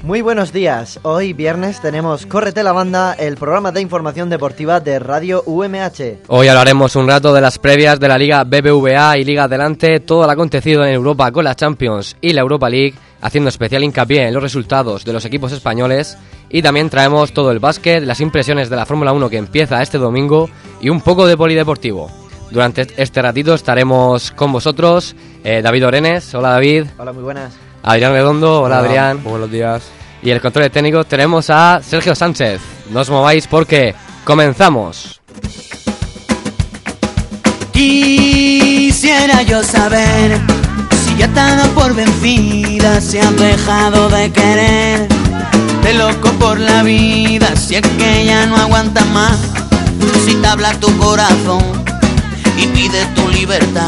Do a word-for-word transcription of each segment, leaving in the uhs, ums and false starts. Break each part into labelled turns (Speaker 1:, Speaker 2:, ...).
Speaker 1: Muy buenos días, hoy viernes tenemos Córrete la Banda, el programa de información deportiva de Radio U M H.
Speaker 2: Hoy hablaremos un rato de las previas de la Liga B B V A y Liga Adelante, todo lo acontecido en Europa con la Champions y la Europa League, haciendo especial hincapié en los resultados de los equipos españoles, y también traemos todo el básquet, las impresiones de la Fórmula uno que empieza este domingo y un poco de polideportivo. Durante este ratito estaremos con vosotros, eh, David Orenes. Hola David.
Speaker 1: Hola, muy buenas.
Speaker 2: Adrián Redondo. Hola,
Speaker 3: Hola,
Speaker 2: Adrián.
Speaker 3: Buenos días.
Speaker 2: Y el control técnico tenemos a Sergio Sánchez. No os mováis porque comenzamos.
Speaker 4: Quisiera yo saber si ya te han dado por vencida, si has dejado de querer, de loco por la vida, si es que ya no aguantas más, si te habla tu corazón y pide tu libertad.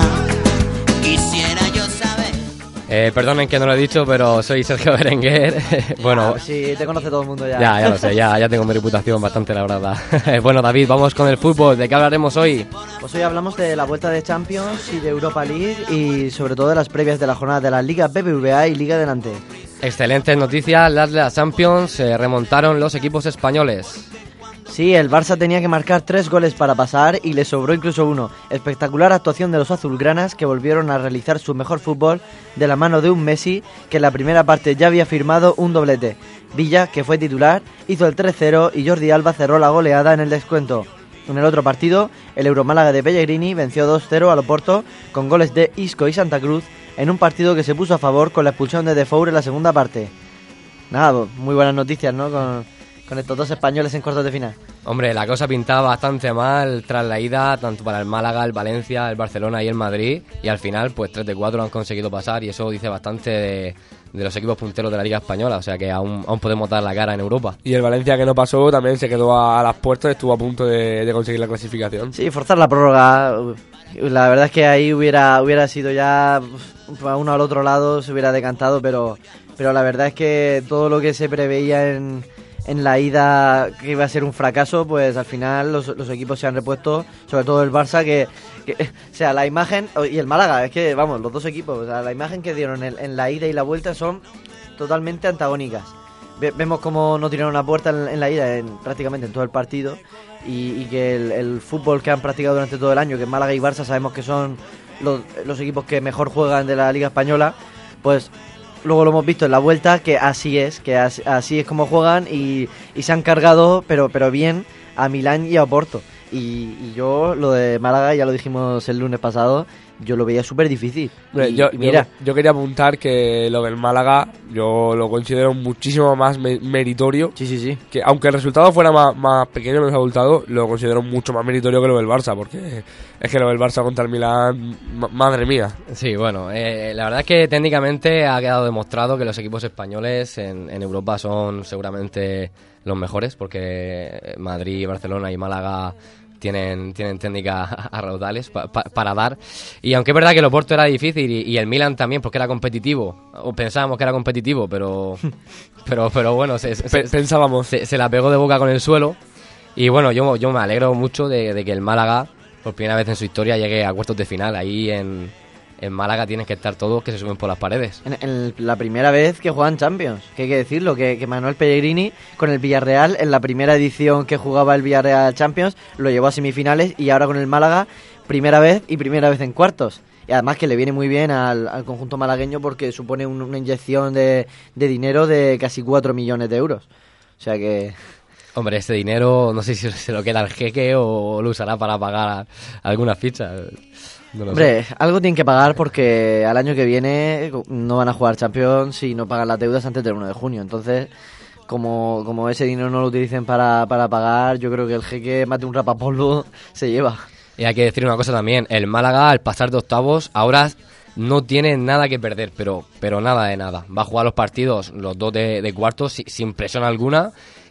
Speaker 4: Quisiera yo saber.
Speaker 2: Eh, perdonen que no lo he dicho, pero soy Sergio Berenguer. Bueno,
Speaker 1: Ah, sí, te conoce todo el mundo ya.
Speaker 2: ya, ya lo sé, ya, ya tengo mi reputación bastante labrada. Bueno, David, vamos con el fútbol. ¿De qué hablaremos hoy?
Speaker 1: Pues hoy hablamos de la vuelta de Champions y de Europa League y sobre todo de las previas de la jornada de la Liga B B V A y Liga Adelante.
Speaker 2: Excelentes noticias, las de la Champions, se remontaron los equipos españoles.
Speaker 1: Sí, el Barça tenía que marcar tres goles para pasar y le sobró incluso uno. Espectacular actuación de los azulgranas, que volvieron a realizar su mejor fútbol de la mano de un Messi que en la primera parte ya había firmado un doblete. Villa, que fue titular, hizo el tres cero y Jordi Alba cerró la goleada en el descuento. En el otro partido, el Euromálaga de Pellegrini venció dos cero al Oporto con goles de Isco y Santa Cruz en un partido que se puso a favor con la expulsión de Defour en la segunda parte. Nada, muy buenas noticias, ¿no? Con... con estos dos españoles en cuartos de final.
Speaker 2: Hombre, la cosa pintaba bastante mal tras la ida, tanto para el Málaga, el Valencia, el Barcelona y el Madrid, y al final pues tres de cuatro han conseguido pasar, y eso dice bastante de, de los equipos punteros de la Liga Española, o sea que aún, aún podemos dar la cara en Europa.
Speaker 3: Y el Valencia, que no pasó, también se quedó a, a las puertas, estuvo a punto de, de conseguir la clasificación.
Speaker 1: Sí, forzar la prórroga, la verdad es que ahí hubiera hubiera sido ya a uno al otro lado, se hubiera decantado, pero, pero la verdad es que todo lo que se preveía en... en la ida, que iba a ser un fracaso, pues al final los, los equipos se han repuesto, sobre todo el Barça, que, que o sea, la imagen, y el Málaga, es que, vamos, los dos equipos, o sea, la imagen que dieron en, en la ida y la vuelta son totalmente antagónicas. Ve, vemos cómo no tiraron una puerta en, en la ida, en, prácticamente en todo el partido, y, y que el, el fútbol que han practicado durante todo el año, que Málaga y Barça sabemos que son los, los equipos que mejor juegan de la Liga Española, pues... luego lo hemos visto en la vuelta, que así es, que así, así es como juegan y, y se han cargado, pero pero bien, a Milán y a Oporto. Y, y yo, lo de Málaga, ya lo dijimos el lunes pasado, yo lo veía súper difícil. Y,
Speaker 3: yo,
Speaker 1: y mira.
Speaker 3: Yo, yo quería apuntar que lo del Málaga yo lo considero muchísimo más me- meritorio.
Speaker 1: Sí, sí, sí.
Speaker 3: Que aunque el resultado fuera más, más pequeño, menos abultado, lo considero mucho más meritorio que lo del Barça, porque es que lo del Barça contra el Milán, ma- madre mía.
Speaker 2: Sí, bueno, eh, la verdad es que técnicamente ha quedado demostrado que los equipos españoles en, en Europa son seguramente los mejores, porque Madrid, Barcelona y Málaga tienen tienen técnica a raudales pa, pa, para dar, y aunque es verdad que el Oporto era difícil y, y el Milan también, porque era competitivo, o pensábamos que era competitivo, pero pero pero bueno, se, se,
Speaker 3: P- pensábamos.
Speaker 2: se, se la pegó de boca con el suelo. Y bueno, yo, yo me alegro mucho de, de que el Málaga, por primera vez en su historia, llegue a cuartos de final. Ahí en, en Málaga tienes que estar todos que se suben por las paredes.
Speaker 1: En, en la primera vez que juegan Champions, que hay que decirlo, que, que Manuel Pellegrini con el Villarreal, en la primera edición que jugaba el Villarreal Champions, lo llevó a semifinales, y ahora con el Málaga, primera vez y primera vez en cuartos. Y además que le viene muy bien al, al conjunto malagueño, porque supone un, una inyección de, de dinero de casi cuatro millones de euros. O sea que...
Speaker 2: Hombre, este dinero no sé si se lo queda el jeque o lo usará para pagar algunas fichas. No lo
Speaker 1: Hombre,
Speaker 2: sé.
Speaker 1: algo tienen que pagar, porque al año que viene no van a jugar Champions si no pagan las deudas antes del uno de junio. Entonces, como, como ese dinero no lo utilicen para, para pagar, yo creo que el jeque más de un rapapolvo se lleva.
Speaker 2: Y hay que decir una cosa también, el Málaga al pasar de octavos ahora no tiene nada que perder, pero pero nada de nada. Va a jugar los partidos, los dos de, de cuartos, sin, sin presión alguna,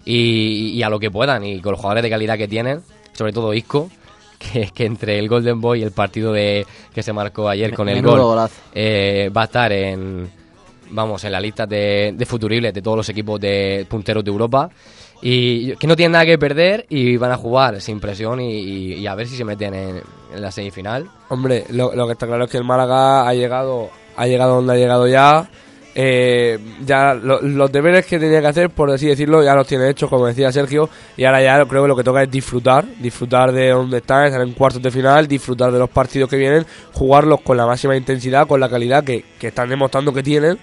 Speaker 2: y, y a lo que puedan, y con los jugadores de calidad que tienen, sobre todo Isco, que, que entre el Golden Boy y el partido de que se marcó ayer con el
Speaker 1: Menudo
Speaker 2: gol,
Speaker 1: golazo.
Speaker 2: eh, va a estar en vamos en la lista de, de futuribles de todos los equipos de punteros de Europa, y que no tienen nada que perder y van a jugar sin presión y, y, y a ver si se meten en, en la semifinal.
Speaker 3: Hombre, lo, lo que está claro es que el Málaga ha llegado ha llegado donde ha llegado ya, eh, ya lo, los deberes que tenía que hacer, por así decirlo, ya los tiene hechos, como decía Sergio, y ahora ya creo que lo que toca es disfrutar, disfrutar de donde están, estar en cuartos de final, disfrutar de los partidos que vienen, jugarlos con la máxima intensidad, con la calidad que, que están demostrando que tienen,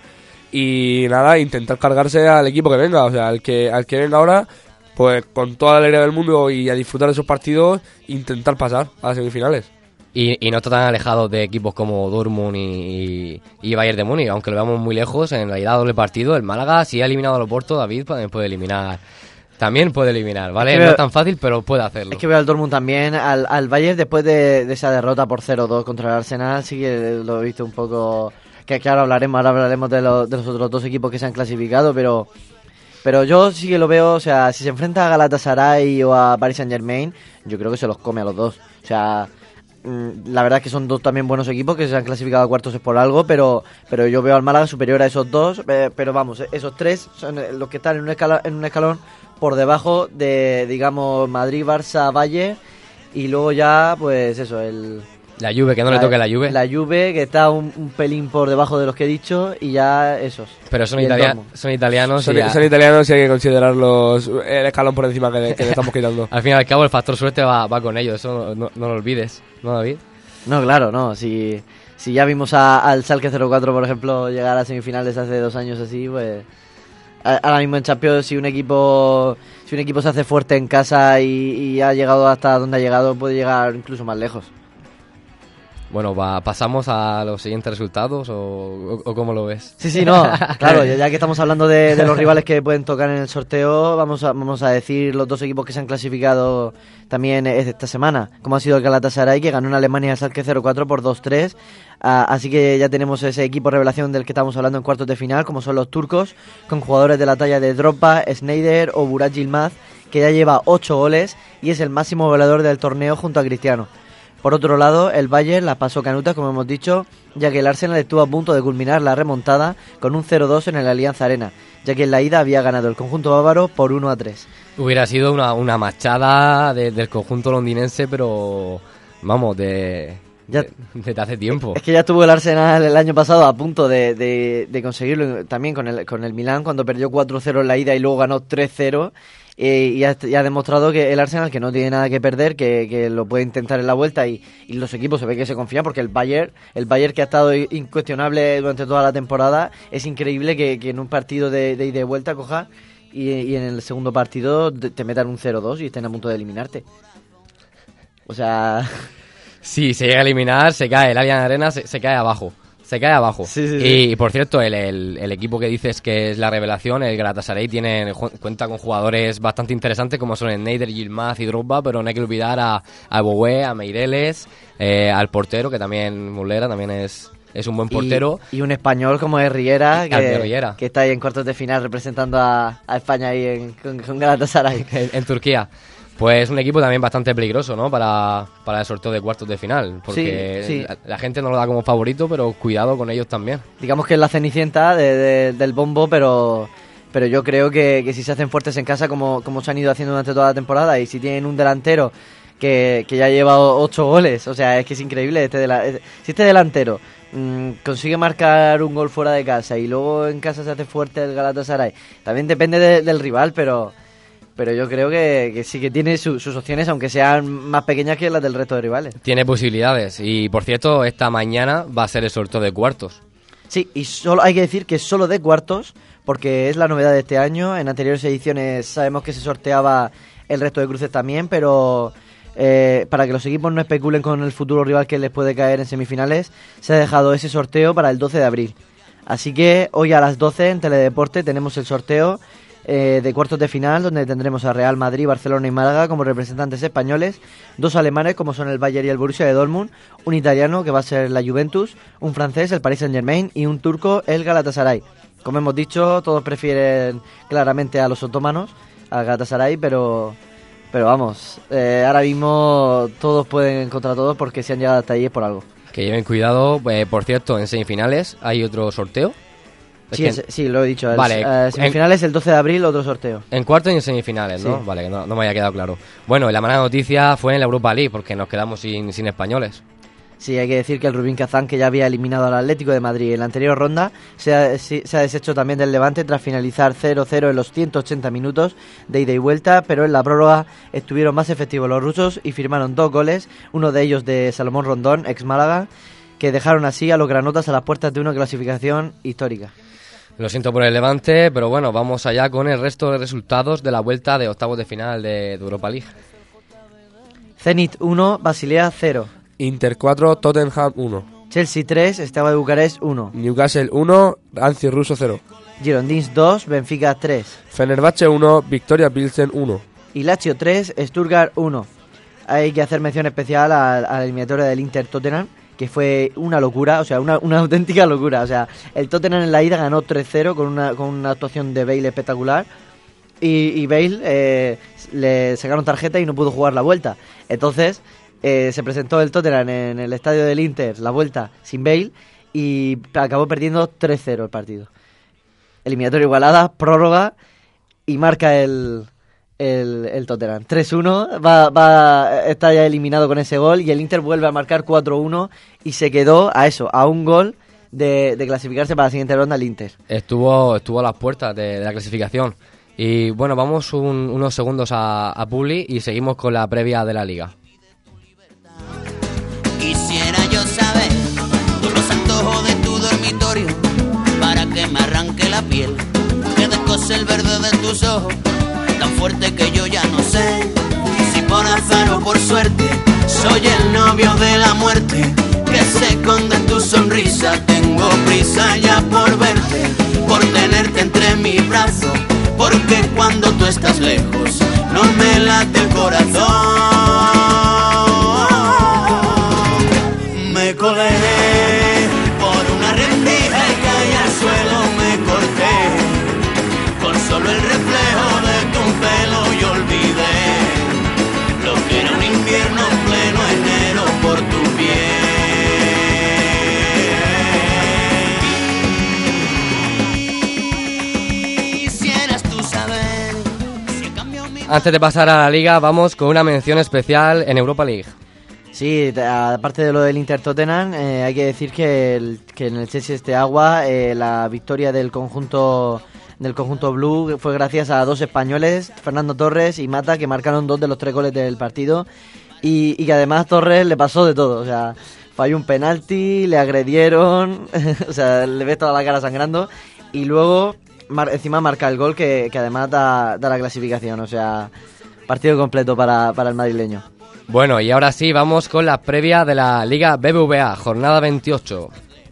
Speaker 3: y nada, intentar cargarse al equipo que venga, o sea, al que, al que venga ahora, pues con toda la alegría del mundo y a disfrutar de esos partidos, intentar pasar a las semifinales.
Speaker 2: Y, y no está tan alejado de equipos como Dortmund y, y Bayern de Múnich, aunque lo veamos muy lejos, en realidad doble partido, el Málaga, si ha eliminado al Oporto, David también puede eliminar, también puede eliminar, ¿vale? Es no veo, es tan fácil, pero puede hacerlo.
Speaker 1: Es que veo al Dortmund también, al, al Bayern después de, de esa derrota por cero dos contra el Arsenal, sí que lo he visto un poco, que claro, hablaremos, ahora hablaremos de, lo, de los otros dos equipos que se han clasificado, pero... Pero yo sí que lo veo, o sea, si se enfrenta a Galatasaray o a Paris Saint-Germain, yo creo que se los come a los dos. O sea, la verdad es que son dos también buenos equipos que se han clasificado a cuartos es por algo, pero pero yo veo al Málaga superior a esos dos, eh, pero vamos, esos tres son los que están en un escalón, en un escalón por debajo de, digamos, Madrid, Barça, Valle, y luego ya, pues eso, el...
Speaker 2: La Juve, que no
Speaker 1: la,
Speaker 2: le toque la Juve.
Speaker 1: La Juve, que está un, un pelín por debajo de los que he dicho, y ya esos.
Speaker 2: Pero son, italia son italianos.
Speaker 3: Son,
Speaker 2: y ya...
Speaker 3: son italianos y hay que considerarlos el escalón por encima que, que le estamos quitando.
Speaker 2: Al fin y al cabo, el factor suerte va, va con ellos, eso no, no, no lo olvides, ¿no, David?
Speaker 1: No, claro, no. Si, si ya vimos a, al Schalke cero cuatro, por ejemplo, llegar a semifinales hace dos años así, pues... Ahora mismo en Champions, si un equipo si un equipo se hace fuerte en casa y, y ha llegado hasta donde ha llegado, puede llegar incluso más lejos.
Speaker 2: Bueno, va, ¿pasamos a los siguientes resultados o, o, o cómo lo ves?
Speaker 1: Sí, sí, no, claro, ya, ya que estamos hablando de, de los rivales que pueden tocar en el sorteo, vamos a, vamos a decir los dos equipos que se han clasificado también esta semana, como ha sido el Galatasaray, que ganó en Alemania al Schalke cero cuatro por dos tres, uh, así que ya tenemos ese equipo revelación del que estamos hablando en cuartos de final, como son los turcos, con jugadores de la talla de Drogba, Sneijder o Burak Yilmaz, que ya lleva ocho goles y es el máximo goleador del torneo junto a Cristiano. Por otro lado, el Bayern la pasó canuta, como hemos dicho, ya que el Arsenal estuvo a punto de culminar la remontada con un cero dos en el Allianz Arena, ya que en la ida había ganado el conjunto bávaro por uno a tres.
Speaker 2: Hubiera sido una, una machada de, del conjunto londinense, pero vamos, de...
Speaker 1: Ya,
Speaker 2: desde hace tiempo.
Speaker 1: Es que ya estuvo el Arsenal el año pasado a punto de, de, de conseguirlo también con el, con el Milán, cuando perdió cuatro cero en la ida y luego ganó tres cero. Eh, y, ha, y ha demostrado que el Arsenal, que no tiene nada que perder, que, que lo puede intentar en la vuelta, y, y los equipos se ve que se confían, porque el Bayern, el Bayern que ha estado incuestionable durante toda la temporada, es increíble que, que en un partido de, de ida y vuelta coja y, y en el segundo partido te metan un cero dos y estén a punto de eliminarte. O sea...
Speaker 2: Sí, se llega a eliminar, se cae, el Allianz Arena se, se cae abajo. Se cae abajo.
Speaker 1: Sí, sí,
Speaker 2: y,
Speaker 1: sí.
Speaker 2: y por cierto, el, el, el equipo que dices que es la revelación, el Galatasaray, tiene, cuenta con jugadores bastante interesantes como son Sneijder, Yilmaz y Drogba, pero no hay que olvidar a, a Bogué, a Meireles, eh, al portero, que también Muslera también es, es un buen portero.
Speaker 1: Y, y un español como es Riera, que,
Speaker 2: Riera,
Speaker 1: que está ahí en cuartos de final representando a, a España ahí en, con, con Galatasaray.
Speaker 2: en, en Turquía. Pues un equipo también bastante peligroso, ¿no? Para, para el sorteo de cuartos de final. Porque
Speaker 1: sí, sí.
Speaker 2: La, la gente no lo da como favorito, pero cuidado con ellos también.
Speaker 1: Digamos que es la cenicienta de, de, del bombo, pero pero yo creo que, que si se hacen fuertes en casa, como, como se han ido haciendo durante toda la temporada, y si tienen un delantero que, que ya lleva ocho goles, o sea, es que es increíble. Este de la, si este delantero mmm, consigue marcar un gol fuera de casa y luego en casa se hace fuerte el Galatasaray, también depende de, del rival, pero... Pero yo creo que, que sí que tiene su, sus opciones, aunque sean más pequeñas que las del resto de rivales.
Speaker 2: Tiene posibilidades. Y, por cierto, esta mañana va a ser el sorteo de cuartos.
Speaker 1: Sí, y solo hay que decir que es solo de cuartos, porque es la novedad de este año. En anteriores ediciones sabemos que se sorteaba el resto de cruces también, pero eh, para que los equipos no especulen con el futuro rival que les puede caer en semifinales, se ha dejado ese sorteo para el doce de abril. Así que hoy a las doce en Teledeporte tenemos el sorteo Eh, de cuartos de final, donde tendremos a Real Madrid, Barcelona y Málaga como representantes españoles, dos alemanes como son el Bayern y el Borussia de Dortmund, un italiano que va a ser la Juventus, un francés, el Paris Saint-Germain, y un turco, el Galatasaray. Como hemos dicho, todos prefieren claramente a los otomanos, al Galatasaray, pero pero vamos, eh, ahora mismo todos pueden contra todos, porque si han llegado hasta ahí es por algo.
Speaker 2: Que lleven cuidado. Eh, por cierto, en semifinales hay otro sorteo.
Speaker 1: Sí, es, sí, lo he dicho. El,
Speaker 2: vale,
Speaker 1: uh, semifinales en, el doce de abril, otro sorteo.
Speaker 2: En cuartos y en semifinales, ¿no? Sí. Vale, que no, no me había quedado claro. Bueno, la mala noticia fue en la Europa League, porque nos quedamos sin, sin españoles.
Speaker 1: Sí, hay que decir que el Rubín Kazán, que ya había eliminado al Atlético de Madrid en la anterior ronda, se ha, se ha deshecho también del Levante tras finalizar cero cero en los ciento ochenta minutos de ida y vuelta, pero en la prórroga estuvieron más efectivos los rusos y firmaron dos goles, uno de ellos de Salomón Rondón, ex Málaga, que dejaron así a los granotas a las puertas de una clasificación histórica.
Speaker 2: Lo siento por el Levante, pero bueno, vamos allá con el resto de resultados de la vuelta de octavos de final de, de Europa League.
Speaker 1: Zenit uno, Basilea cero.
Speaker 3: Inter cuatro, Tottenham uno.
Speaker 1: Chelsea tres, Steaua de Bucarest uno.
Speaker 3: Newcastle uno, Anzi Russo cero.
Speaker 1: Girondins dos, Benfica tres.
Speaker 3: Fenerbahce uno, Victoria Pilsen uno.
Speaker 1: Y Lazio tres, Stuttgart uno. Hay que hacer mención especial a, a la eliminatoria del Inter Tottenham, que fue una locura, o sea, una, una auténtica locura. O sea, el Tottenham en la ida ganó tres cero con una, con una actuación de Bale espectacular. Y, y Bale eh, le sacaron tarjeta y no pudo jugar la vuelta. Entonces eh, se presentó el Tottenham en el estadio del Inter, la vuelta sin Bale, y acabó perdiendo tres cero el partido. Eliminatoria igualada, prórroga, y marca el, el, el Tottenham. tres uno, va, va, está ya eliminado con ese gol, y el Inter vuelve a marcar cuatro uno, y se quedó a eso, a un gol de, de clasificarse para la siguiente ronda el Inter.
Speaker 2: Estuvo, estuvo a las puertas de, de la clasificación. Y bueno, vamos un, unos segundos a, a Publi y seguimos con la previa de la Liga.
Speaker 4: Quisiera yo saber todos los antojos de tu dormitorio para que me arranque la piel, que descose el verde de tus ojos, tan fuerte que yo ya no sé si por azar o por suerte soy el novio de la muerte que se esconde en tu sonrisa. Tengo prisa ya por verte, por tenerte entre mis brazos, porque cuando tú estás lejos no me late el corazón. Me colé por una rendija y caí al suelo, me corté con solo el reflejo de tu pelo y olvidé lo que era un invierno en pleno enero por tu piel. Quisieras tú saber si he cambiado mi...
Speaker 2: Antes de pasar a la Liga, vamos con una mención especial en Europa League.
Speaker 1: Sí, aparte de lo del Inter Tottenham, eh, hay que decir que, el, que en el Chelsea Steaua eh, la victoria del conjunto del conjunto blue fue gracias a dos españoles, Fernando Torres y Mata, que marcaron dos de los tres goles del partido, y, y que además Torres le pasó de todo, o sea, falló un penalti, le agredieron, o sea, le ves toda la cara sangrando, y luego mar, encima marca el gol que, que además da, da la clasificación, o sea, partido completo para, para el madrileño.
Speaker 2: Bueno, y ahora sí, vamos con la previa de la Liga B B V A, jornada veintiocho.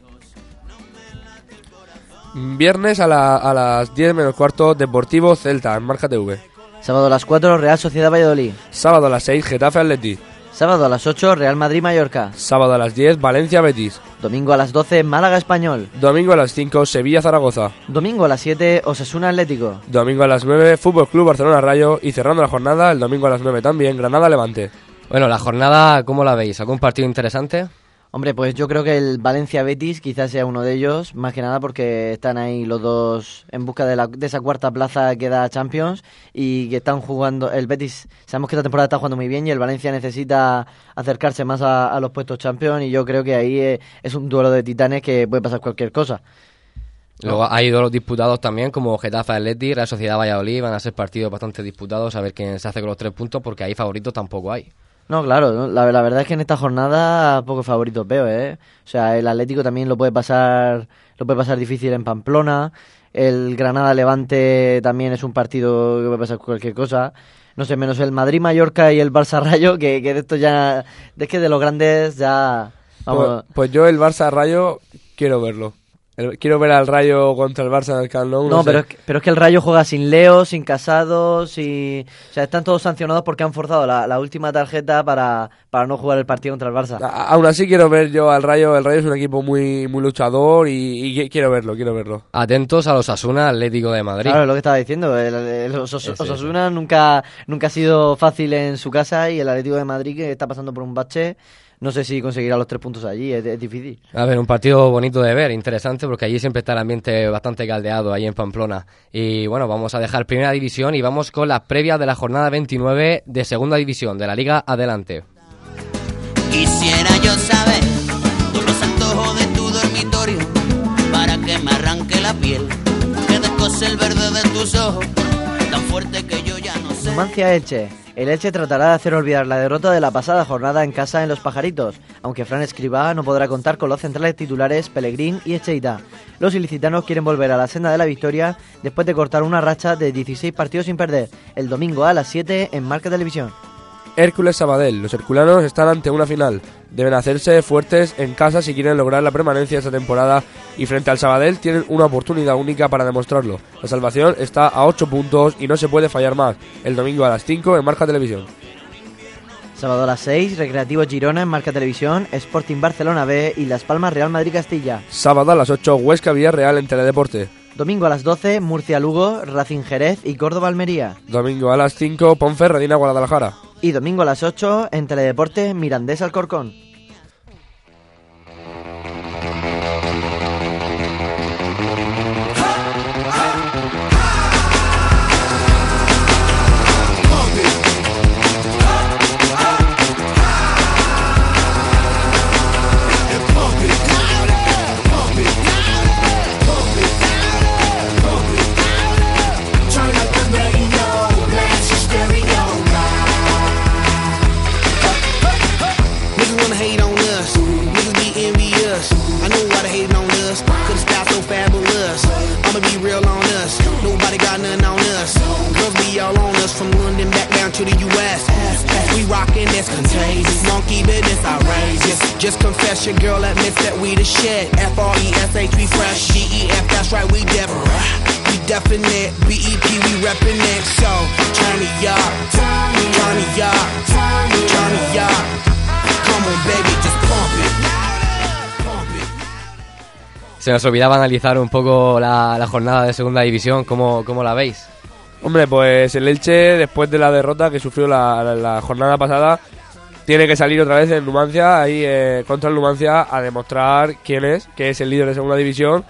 Speaker 3: Viernes a, la, a las diez menos cuarto, Deportivo Celta, en Marca T V.
Speaker 1: Sábado a las cuatro, Real Sociedad Valladolid.
Speaker 3: Sábado a las seis, Getafe Atleti.
Speaker 1: Sábado a las ocho, Real Madrid Mallorca.
Speaker 3: Sábado a las diez, Valencia Betis.
Speaker 1: Domingo a las doce, Málaga Español.
Speaker 3: Domingo a las cinco, Sevilla Zaragoza.
Speaker 1: Domingo a las siete, Osasuna Atlético.
Speaker 3: Domingo a las nueve, Fútbol Club Barcelona Rayo. Y cerrando la jornada, el domingo a las nueve también, Granada Levante.
Speaker 2: Bueno, la jornada, ¿cómo la veis? ¿Algún partido interesante?
Speaker 1: Hombre, pues yo creo que el Valencia-Betis quizás sea uno de ellos, más que nada porque están ahí los dos en busca de, la, de esa cuarta plaza que da Champions y que están jugando, el Betis, sabemos que esta temporada está jugando muy bien y el Valencia necesita acercarse más a, a los puestos Champions y yo creo que ahí es, es un duelo de titanes que puede pasar cualquier cosa.
Speaker 2: Luego hay dos disputados también, como Getafe Atleti, Real Sociedad Valladolid, van a ser partidos bastante disputados, a ver quién se hace con los tres puntos, porque ahí favoritos tampoco hay.
Speaker 1: No, claro, la, la verdad es que en esta jornada pocos favoritos veo, ¿eh? O sea, el Atlético también lo puede pasar, lo puede pasar difícil en Pamplona, el Granada-Levante también es un partido que puede pasar cualquier cosa, no sé, menos el Madrid-Mallorca y el Barça-Rayo, que, que de esto ya, es que de los grandes ya... Vamos.
Speaker 3: Pues, pues yo el Barça-Rayo quiero verlo. El, quiero ver al Rayo contra el Barça en el Camp Nou.
Speaker 1: No,
Speaker 3: no
Speaker 1: pero,
Speaker 3: sé.
Speaker 1: es que, pero es que el Rayo juega sin Leo, sin Casado, sin... O sea, están todos sancionados porque han forzado la, la última tarjeta para, para no jugar el partido contra el Barça.
Speaker 3: A, aún así quiero ver yo al Rayo. El Rayo es un equipo muy muy luchador y, y quiero verlo, quiero verlo.
Speaker 2: Atentos a los Osasuna Atlético de Madrid.
Speaker 1: Claro, es lo que estaba diciendo. El, el, el Os,
Speaker 2: sí, sí.
Speaker 1: Osasuna nunca, nunca ha sido fácil en su casa y el Atlético de Madrid, que está pasando por un bache, no sé si conseguirá los tres puntos allí, es, es difícil.
Speaker 2: A ver, un partido bonito de ver, interesante, porque allí siempre está el ambiente bastante caldeado, ahí en Pamplona. Y bueno, vamos a dejar Primera División y vamos con las previas de la jornada veintinueve de Segunda División, de la Liga Adelante.
Speaker 4: Quisiera yo saber piel, que descose el verde de tus ojos, tan fuerte que yo ya no sé.
Speaker 1: Numancia Elche. El Elche tratará de hacer olvidar la derrota de la pasada jornada en casa en Los Pajaritos, aunque Fran Escribá no podrá contar con los centrales titulares Pellegrín y Echeita. Los ilicitanos quieren volver a la senda de la victoria después de cortar una racha de dieciséis partidos sin perder, el domingo a las siete en Marca Televisión.
Speaker 3: Hércules Sabadell. Los herculanos están ante una final. Deben hacerse fuertes en casa si quieren lograr la permanencia esta temporada y frente al Sabadell tienen una oportunidad única para demostrarlo. La salvación está a ocho puntos y no se puede fallar más. El domingo a las cinco en Marca Televisión.
Speaker 1: Sábado a las seis, Recreativo Girona en Marca Televisión, Sporting Barcelona B y Las Palmas Real Madrid Castilla.
Speaker 3: Sábado a las ocho, Huesca Villarreal en Teledeporte.
Speaker 1: Domingo a las doce, Murcia Lugo, Racing Jerez y Córdoba Almería.
Speaker 3: Domingo a las cinco, Ponferradina Guadalajara.
Speaker 1: Y domingo a las ocho, en Teledeporte, Mirandés Alcorcón.
Speaker 4: To the U S we rockin' this contagious, monkey business outrageous. Just confess your girl admits that we the shit. F R E S H we fresh, D E F that's right we different. We definite, B E P we reppin' it. So turn me up, turn me up, turn me up. Come on baby, just pump it. Pump it.
Speaker 2: Se nos olvidaba analizar un poco la, la jornada de segunda división. ¿Cómo, cómo la veis?
Speaker 3: Hombre, pues el Elche, después de la derrota que sufrió la, la, la jornada pasada, tiene que salir otra vez en Numancia, ahí eh, contra el Numancia, a demostrar quién es, que es el líder de segunda división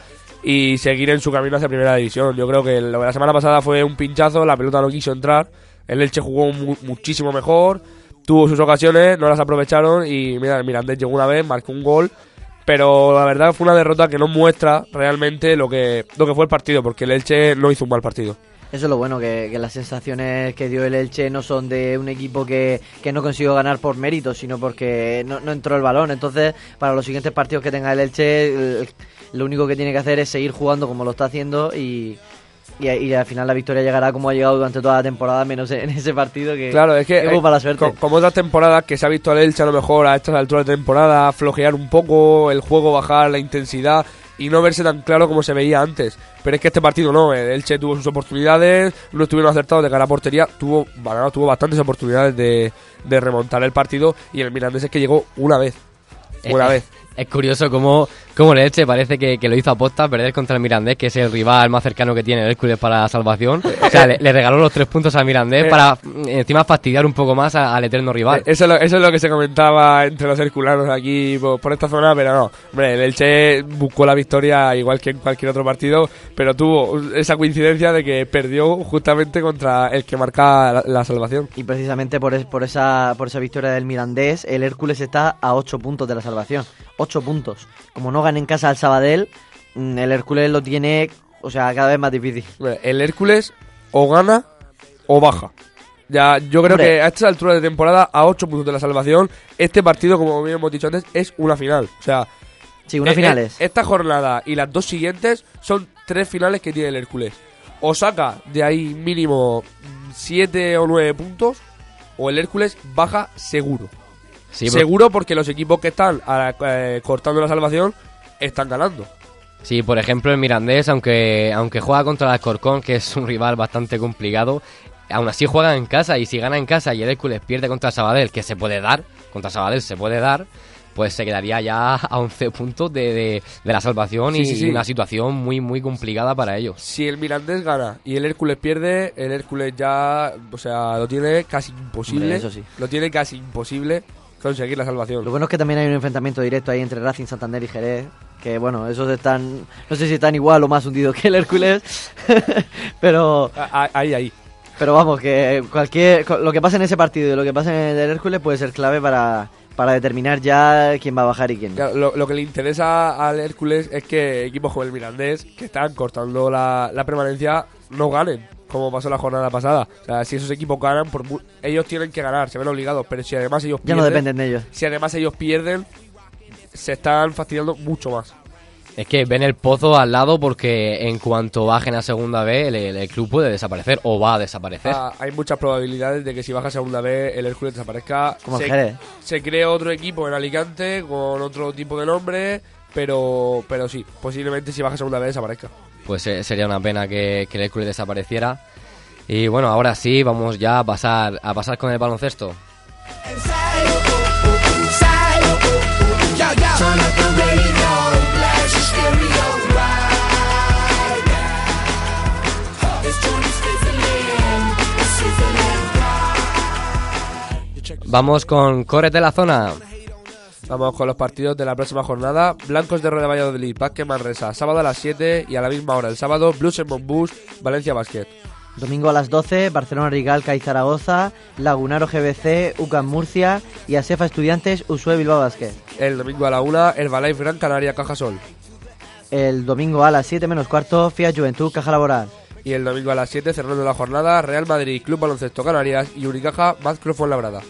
Speaker 3: y seguir en su camino hacia primera división. Yo creo que la semana pasada fue un pinchazo, la pelota no quiso entrar, el Elche jugó mu muchísimo mejor, tuvo sus ocasiones, no las aprovecharon y mira, el Mirandés llegó una vez, marcó un gol. Pero la verdad fue una derrota que no muestra realmente lo que, lo que fue el partido, porque el Elche no hizo un mal partido.
Speaker 1: Eso es lo bueno, que, que las sensaciones que dio el Elche no son de un equipo que, que no consiguió ganar por mérito, sino porque no, no entró el balón. Entonces, para los siguientes partidos que tenga el Elche, el, lo único que tiene que hacer es seguir jugando como lo está haciendo y, y, y al final la victoria llegará como ha llegado durante toda la temporada, menos en ese partido que,
Speaker 3: claro, es que,
Speaker 1: que hubo para la suerte.
Speaker 3: Como, como otras temporadas que se ha visto al Elche a lo mejor a estas alturas de temporada flojear un poco, el juego bajar, la intensidad y no verse tan claro como se veía antes. Pero es que este partido no, el Elche tuvo sus oportunidades, no estuvieron acertados de cara a portería, tuvo, bueno, tuvo bastantes oportunidades de, de remontar el partido y el Mirandés es que llegó una vez, una
Speaker 2: eh,
Speaker 3: vez.
Speaker 2: Es curioso cómo, cómo el Elche parece que, que lo hizo aposta, perder contra el Mirandés, que es el rival más cercano que tiene el Hércules para la salvación. O sea, le, le regaló los tres puntos al Mirandés eh, para encima fastidiar un poco más a, al eterno rival.
Speaker 3: Eso es, lo, eso es lo que se comentaba entre los herculanos aquí por, por esta zona, pero no. Hombre, el Elche buscó la victoria igual que en cualquier otro partido, pero tuvo esa coincidencia de que perdió justamente contra el que marca la, la salvación.
Speaker 1: Y precisamente por, es, por, esa, por esa victoria del Mirandés, el Hércules está a ocho puntos de la salvación. ocho puntos. Como no gane en casa al Sabadell, el Hércules lo tiene, o sea, cada vez más difícil.
Speaker 3: El Hércules o gana o baja. Ya, yo creo Hombre. que a estas alturas de temporada, a ocho puntos de la salvación, este partido, como bien hemos dicho antes, es una final. O sea,
Speaker 1: sí, una
Speaker 3: eh,
Speaker 1: final
Speaker 3: eh,
Speaker 1: es.
Speaker 3: Esta jornada y las dos siguientes son tres finales que tiene el Hércules. O saca de ahí mínimo siete o nueve puntos, o el Hércules baja seguro. Sí, seguro porque los equipos que están eh, cortando la salvación están ganando.
Speaker 2: Sí, por ejemplo el Mirandés, aunque aunque juega contra el Alcorcón, que es un rival bastante complicado, aún así juega en casa, y si gana en casa y el Hércules pierde contra el Sabadell, que se puede dar, contra el Sabadell se puede dar, pues se quedaría ya a once puntos de, de, de la salvación. Sí, y sí, sí. Una situación muy muy complicada para ellos.
Speaker 3: Si el Mirandés gana y el Hércules pierde, el Hércules ya, o sea, lo tiene casi imposible.
Speaker 1: Hombre, eso sí.
Speaker 3: Lo tiene casi imposible conseguir la salvación.
Speaker 1: Lo bueno es que también hay un enfrentamiento directo ahí entre Racing, Santander y Jerez, que bueno, esos están, no sé si están igual o más hundidos que el Hércules, pero
Speaker 3: ahí, ahí.
Speaker 1: Pero vamos, que cualquier lo que pase en ese partido y lo que pase en el Hércules puede ser clave para, para determinar ya quién va a bajar y quién no.
Speaker 3: Claro, lo, lo que le interesa al Hércules es que equipos como el Mirandés, que están cortando la, la permanencia, no ganen, como pasó la jornada pasada. O sea, si esos equipos ganan, por mu- ellos tienen que ganar, se ven obligados, pero si además ellos
Speaker 1: Ya
Speaker 3: pierden,
Speaker 1: no dependen de ellos.
Speaker 3: si además ellos pierden, se están fastidiando mucho más.
Speaker 2: Es que ven el pozo al lado porque en cuanto bajen a segunda B el, el, el club puede desaparecer o va a desaparecer.
Speaker 3: Ah, hay muchas probabilidades de que si baja a segunda vez el Hércules desaparezca.
Speaker 1: Como
Speaker 3: se,
Speaker 1: el Jerez.
Speaker 3: se cree otro equipo en Alicante con otro tipo de nombre, pero pero sí, posiblemente si baja a segunda vez desaparezca.
Speaker 2: Pues eh, sería una pena que, que el Hércules desapareciera. Y bueno, ahora sí, vamos ya a pasar, a pasar con el baloncesto. Vamos con Córrete la zona.
Speaker 3: Vamos con los partidos de la próxima jornada. Blancos de Rueda Valladolid, Vázquez Manresa, sábado a las siete y a la misma hora el sábado, Blues en Monbús, Valencia Basket.
Speaker 1: Domingo a las doce, Barcelona Rigal, CAI Zaragoza, Lagunaro G B C, UCAM Murcia y Asefa Estudiantes, Usue Bilbao Basket.
Speaker 3: El domingo a la una, Herbalife Gran Canaria, Cajasol.
Speaker 1: El domingo a las siete menos cuarto, Fiat Juventud, Caja Laboral.
Speaker 3: Y el domingo a las siete, cerrando la jornada, Real Madrid, Club Baloncesto Canarias y Unicaja, Vázquez Fuenlabrada.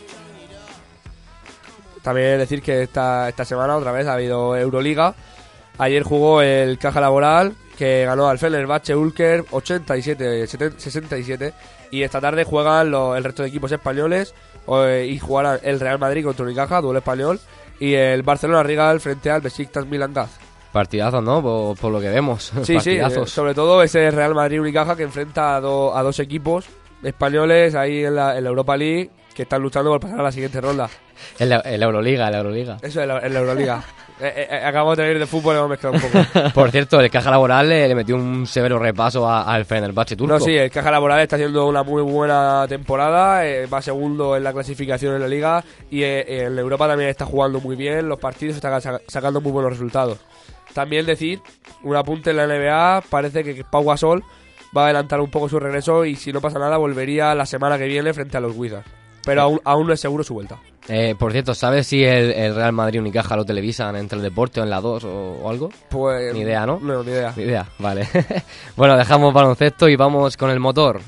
Speaker 3: También decir que esta, esta semana otra vez ha habido Euroliga. Ayer jugó el Caja Laboral, que ganó al Fenerbahce Ulker ochenta y siete a sesenta y siete. Y esta tarde juegan lo, el resto de equipos españoles eh, y jugarán el Real Madrid contra Unicaja, duelo español, y el Barcelona Rigal frente al Besiktas Milan Gaz.
Speaker 2: Partidazos, ¿no? Por, por lo que vemos.
Speaker 3: Sí, sí, eh, sobre todo ese Real Madrid Unicaja que enfrenta a, do, a dos equipos españoles ahí en la, en la Europa League que están luchando por pasar a la siguiente ronda.
Speaker 2: En la, en la Euroliga, en la Euroliga.
Speaker 3: Eso, en la, en la Euroliga. eh, eh, acabamos de venir de fútbol y hemos mezclado un poco.
Speaker 2: Por cierto, el Caja Laboral le, le metió un severo repaso a- al Fenerbahce turco.
Speaker 3: No, sí, el Caja Laboral está haciendo una muy buena temporada, eh, va segundo en la clasificación en la liga y eh, en Europa también está jugando muy bien, los partidos están sac- sacando muy buenos resultados. También decir, un apunte en la N B A, parece que Pau Gasol va a adelantar un poco su regreso y si no pasa nada volvería la semana que viene frente a los Wizards. Pero aún, aún no es seguro su vuelta.
Speaker 2: Eh, por cierto, ¿sabes si el, el Real Madrid Unicaja lo televisan entre el deporte o en la dos o, o algo?
Speaker 3: Pues
Speaker 2: Ni idea, ¿no?
Speaker 3: No, ni idea.
Speaker 2: Ni idea, vale. Bueno, dejamos baloncesto y vamos con el motor.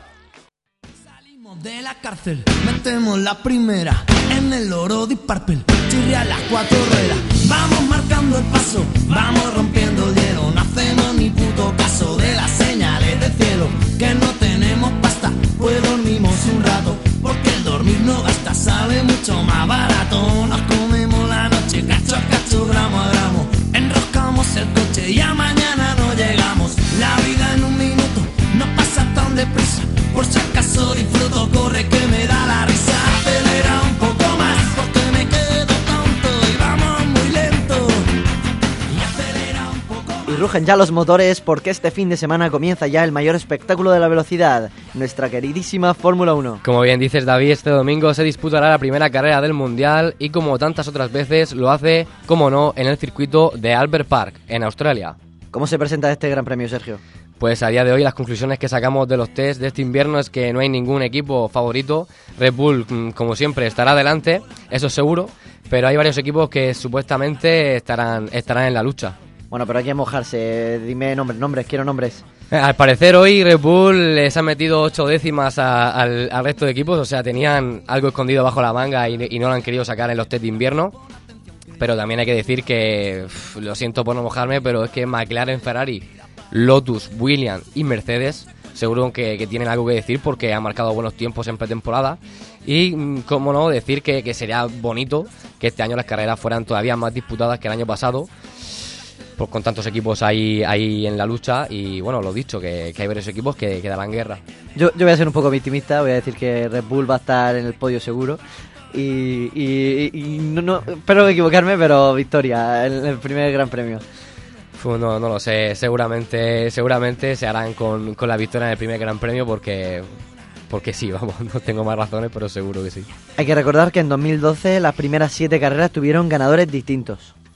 Speaker 4: Salimos de la cárcel, metemos la primera en el oro de Purple, chirria las cuatro ruedas. Vamos marcando el paso, vamos rompiendo el hielo. No hacemos ni puto caso de las señales del cielo. Que no tenemos pasta, pues dormimos un rato. Porque el dormir no gasta, sale mucho más barato. Nos comemos la noche, cacho a cacho, gramo a gramo. Enroscamos el coche y a mañana no llegamos. La vida en un minuto no pasa tan deprisa. Por si acaso disfruto, corre que me da la risa. Acelera un poco más, porque me quedo tonto y vamos muy lento. Y acelera un poco más.
Speaker 1: Y rugen ya los motores porque este fin de semana comienza ya el mayor espectáculo de la velocidad, nuestra queridísima Fórmula uno.
Speaker 2: Como bien dices, David, este domingo se disputará la primera carrera del Mundial y como tantas otras veces lo hace, como no, en el circuito de Albert Park, en Australia.
Speaker 1: ¿Cómo se presenta este Gran Premio, Sergio?
Speaker 2: Pues a día de hoy las conclusiones que sacamos de los test de este invierno es que no hay ningún equipo favorito. Red Bull, mm, como siempre, estará adelante, eso es seguro, pero hay varios equipos que supuestamente estarán, estarán en la lucha.
Speaker 1: Bueno, pero hay que mojarse. Dime nombres, nombres, quiero nombres.
Speaker 2: Eh, Al parecer hoy Red Bull les ha metido ocho décimas a- al, al resto de equipos, o sea, tenían algo escondido bajo la manga y, y no lo han querido sacar en los test de invierno. Pero también hay que decir que, uf, lo siento por no mojarme, pero es que McLaren, Ferrari, Lotus, Williams y Mercedes seguro que, que tienen algo que decir porque han marcado buenos tiempos en pretemporada. Y, mm, como no, decir que, que sería bonito que este año las carreras fueran todavía más disputadas que el año pasado, pues con tantos equipos ahí, ahí en la lucha. Y bueno, lo dicho, que, que hay varios equipos que, que darán guerra.
Speaker 1: Yo, yo voy a ser un poco victimista, voy a decir que Red Bull va a estar en el podio seguro. Y, y, y no, no, espero equivocarme, pero victoria en el primer Gran Premio.
Speaker 2: Fu, No, no lo sé, seguramente seguramente se harán con, con la victoria en el primer Gran Premio porque, porque sí, vamos, no tengo más razones, pero seguro que sí.
Speaker 1: Hay que recordar que en dos mil doce las primeras siete carreras tuvieron ganadores distintos.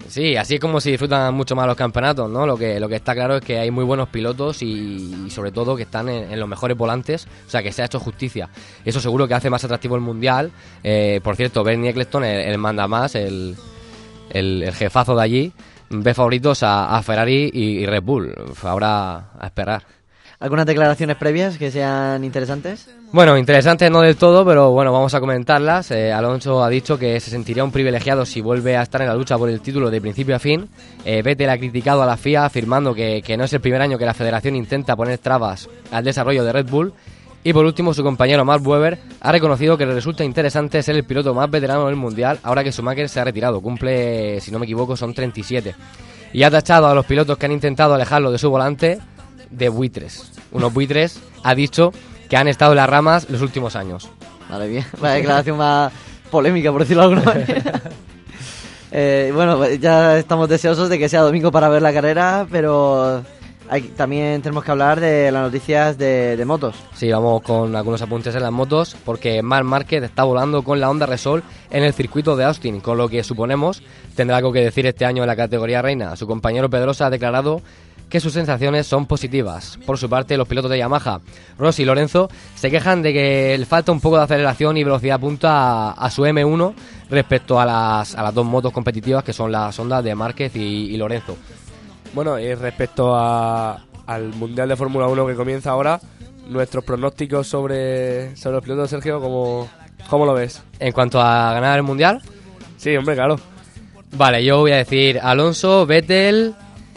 Speaker 2: Sí, así es como se disfrutan mucho más los campeonatos, ¿no? Lo que, lo que está claro es que hay muy buenos pilotos y, y sobre todo que están en, en los mejores volantes, o sea que se ha hecho justicia. Eso seguro que hace más atractivo el Mundial. Eh, por cierto, Bernie Ecclestone, el, el manda más, el, el, el jefazo de allí, ve favoritos a, a Ferrari y, y Red Bull. Ahora a esperar.
Speaker 1: ¿Algunas declaraciones previas que sean interesantes?
Speaker 2: Bueno, interesantes no del todo, pero bueno, vamos a comentarlas. Eh, Alonso ha dicho que se sentiría un privilegiado si vuelve a estar en la lucha por el título de principio a fin. Eh, Vettel ha criticado a la F I A afirmando que, que no es el primer año que la federación intenta poner trabas al desarrollo de Red Bull. Y por último, su compañero Mark Webber ha reconocido que le resulta interesante ser el piloto más veterano del Mundial ahora que Schumacher se ha retirado. Cumple, si no me equivoco, son treinta y siete. Y ha tachado a los pilotos que han intentado alejarlo de su volante de buitres. Unos buitres, ha dicho, que han estado en las ramas los últimos años.
Speaker 1: Vale, bien. La declaración más polémica, por decirlo de alguna manera. eh, bueno, ya estamos deseosos de que sea domingo para ver la carrera, pero hay, también tenemos que hablar de las noticias de, de motos.
Speaker 2: Sí, vamos con algunos apuntes en las motos, porque Marc Márquez está volando con la Honda Repsol en el circuito de Austin, con lo que suponemos tendrá algo que decir este año en la categoría reina. Su compañero Pedrosa ha declarado que sus sensaciones son positivas. Por su parte, los pilotos de Yamaha, Rossi y Lorenzo, se quejan de que le falta un poco de aceleración y velocidad punta a, a su eme uno respecto a las, a las dos motos competitivas que son las Honda de Márquez y, y Lorenzo.
Speaker 3: Bueno, y respecto a, al Mundial de Fórmula uno que comienza ahora, nuestros pronósticos sobre, sobre los pilotos, Sergio, ¿cómo, ¿cómo lo ves?
Speaker 2: En cuanto a ganar el Mundial,
Speaker 3: sí, hombre, claro.
Speaker 2: Vale, yo voy a decir Alonso, Vettel...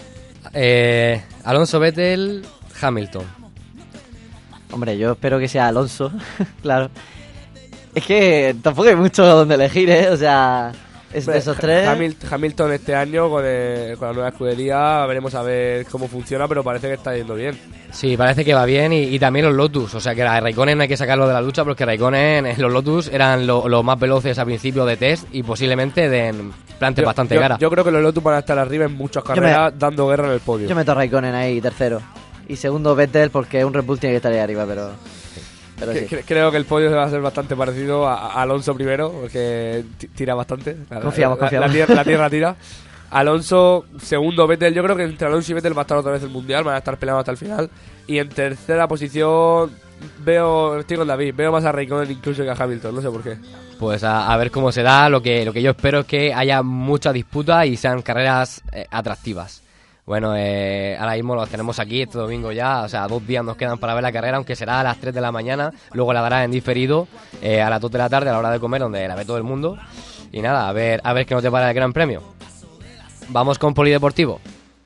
Speaker 2: Eh, Alonso, Vettel, Hamilton.
Speaker 1: Hombre, yo espero que sea Alonso, claro. Es que tampoco hay mucho donde elegir, ¿eh? O sea, es de esos tres.
Speaker 3: Hamilton este año con, el, con la nueva escudería, veremos a ver cómo funciona, pero parece que está yendo bien.
Speaker 2: Sí, parece que va bien y, y también los Lotus. O sea, que a Raikkonen no hay que sacarlo de la lucha porque Raikkonen, los Lotus eran los lo más veloces a principio de test y posiblemente den plantes
Speaker 3: yo,
Speaker 2: bastante
Speaker 3: yo,
Speaker 2: cara.
Speaker 3: Yo creo que los Lotus van a estar arriba en muchas carreras me, dando guerra en el podio.
Speaker 1: Yo meto a Raikkonen ahí tercero. Y segundo Vettel porque un Red Bull tiene que estar ahí arriba, pero... pero sí.
Speaker 3: Creo que el podio va a ser bastante parecido a, a Alonso primero, porque tira bastante.
Speaker 1: Confiamos,
Speaker 3: la,
Speaker 1: confiamos.
Speaker 3: La, tierra, la tierra tira. Alonso, segundo Vettel. Yo creo que entre Alonso y Vettel va a estar otra vez el Mundial, van a estar peleando hasta el final. Y en tercera posición veo, estoy con David, veo más a Raikkonen incluso que a Hamilton, no sé por qué.
Speaker 2: Pues a, a ver cómo se da. Lo que, lo que yo espero es que haya mucha disputa y sean carreras eh, atractivas. Bueno, eh, ahora mismo los tenemos aquí este domingo ya, o sea, dos días nos quedan para ver la carrera, aunque será a las tres de la mañana, luego la dará en diferido eh, a las dos de la tarde a la hora de comer, donde la ve todo el mundo. Y nada, a ver, a ver qué nos depara el Gran Premio. Vamos con Polideportivo.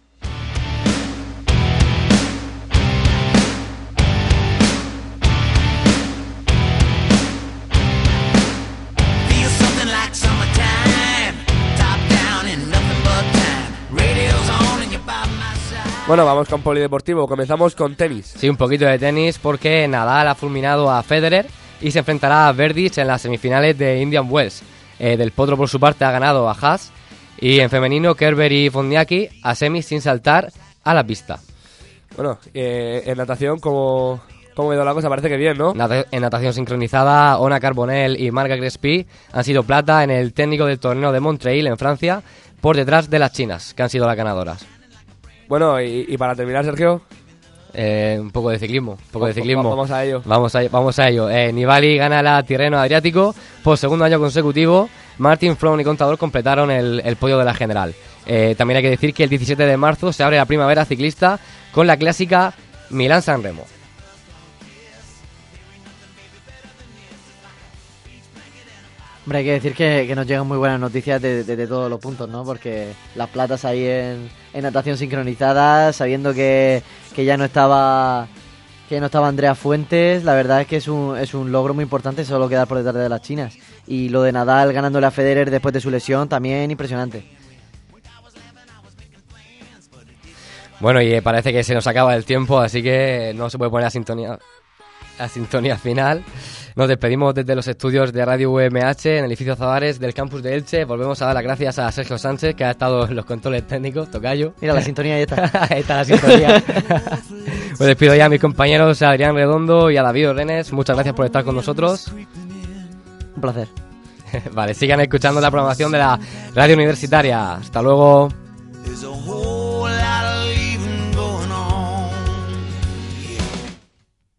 Speaker 3: Bueno, vamos con Polideportivo. Comenzamos con tenis.
Speaker 2: Sí, un poquito de tenis porque Nadal ha fulminado a Federer y se enfrentará a Berdych en las semifinales de Indian Wells. Eh, del Potro, por su parte, ha ganado a Haas. Y en femenino, Kerber y Wozniacki a semis sin saltar a la pista.
Speaker 3: Bueno, eh, en natación, ¿cómo, ¿cómo quedó la cosa? Parece que bien, ¿no?
Speaker 2: En natación sincronizada, Ona Carbonell y Marga Crespi han sido plata en el técnico del torneo de Montreal, en Francia, por detrás de las chinas, que han sido las ganadoras.
Speaker 3: Bueno, y, y para terminar, Sergio...
Speaker 2: Eh, un poco de ciclismo, un poco de ciclismo.
Speaker 3: Vamos a ello.
Speaker 2: Vamos a, vamos a ello. Eh, Nibali gana la Tirreno Adriático por segundo año consecutivo. Martin, Froome y Contador completaron el, el podio de la general. Eh, también hay que decir que el diecisiete de marzo se abre la primavera ciclista con la clásica Milán-San Remo.
Speaker 1: Hombre, hay que decir que, que nos llegan muy buenas noticias de, de, de todos los puntos, ¿no? Porque las platas ahí en, en natación sincronizada, sabiendo que, que ya no estaba que no estaba Andrea Fuentes, la verdad es que es un, es un logro muy importante solo quedar por detrás de las chinas. Y lo de Nadal ganándole a Federer después de su lesión, también impresionante.
Speaker 2: Bueno, y parece que se nos acaba el tiempo, así que no se puede poner la sintonía, la sintonía final. Nos despedimos desde los estudios de Radio U M H en el edificio Zavares del campus de Elche. Volvemos a dar las gracias a Sergio Sánchez, que ha estado en los controles técnicos, tocayo.
Speaker 1: Mira, la sintonía ahí está.
Speaker 2: Ahí está la sintonía. Pues despido ya a mis compañeros, a Adrián Redondo y a David Orenes. Muchas gracias por estar con nosotros.
Speaker 1: Un placer.
Speaker 2: Vale, sigan escuchando la programación de la radio universitaria. Hasta luego.